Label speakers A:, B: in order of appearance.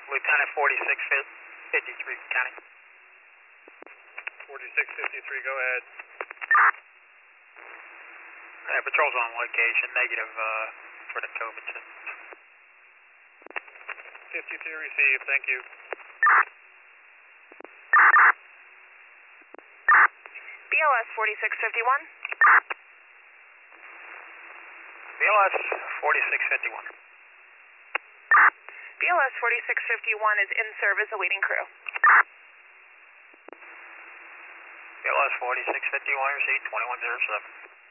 A: Lieutenant 4653 County.
B: 4653, go ahead.
A: Patrol's on location, negative for the COVID system.
B: 52 received, thank you.
C: BLS 4651.
A: BLS 4651.
C: BLS 4651 is in service awaiting crew.
A: BLS 4651 received 2107.